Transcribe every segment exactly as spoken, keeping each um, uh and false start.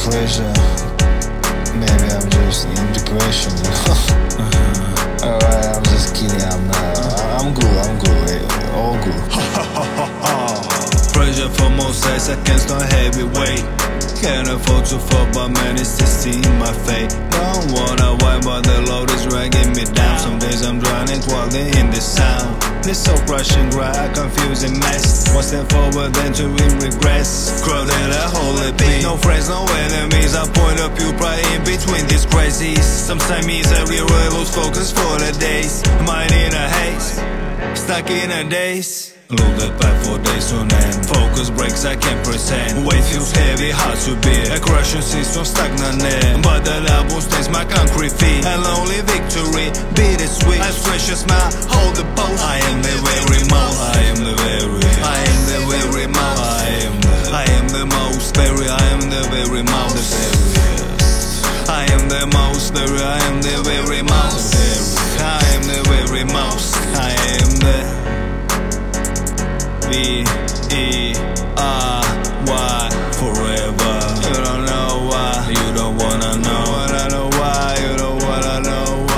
pressure. Maybe I'm just in depression, you know. uh-huh. Alright, I'm just kidding. I'm not. I'm good. I'm good. eh, All good. Pressure for most days, I can't stand heavy weight. Can't afford to fall, but man, it's just in my fate. Don't wanna whine, but the load is dragging me down. Some days I'm drowning while they in the sound. This so rushing dry, confusing mess. One step forward, then two in regress. Crowded a holy beat. No friends, no enemies. I point up you right in between these crises. Sometimes misery really lose focus for the days. Mind in a haze, stuck in a daze. Look at back for days on end. Focus breaks, I can't pretend. Weight feels heavy, hard to bear. A crushing system stagnant air. But the album stains my concrete feet. A lonely victory, bittersweet. I stretch a smile, hold the pose. I am the very most. I am the very. I am the very most. I am the. I am the most very. I am the very most. I am the most very. I am the very most. I am the very most. I am the. V E R Y forever. You don't know why, you don't wanna know. I don't know why, you don't wanna know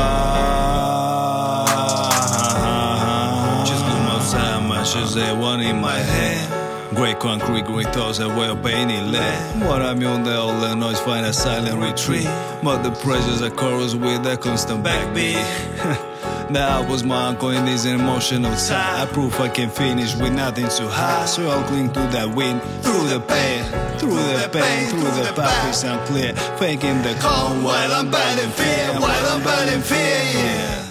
why. Just do my time, I should say one in my head. Great concrete, great thoughts that were painted lead. What I'm on the all the noise, find a silent retreat. But the pressures are chorus with a constant backbeat. That was my uncle in this emotional tie. I prove I can finish with nothing too high. So I'll cling to that wind, through the pain, through the pain, through the path is unclear. Faking the calm while I'm bad in fear, while I'm bad in fear, yeah.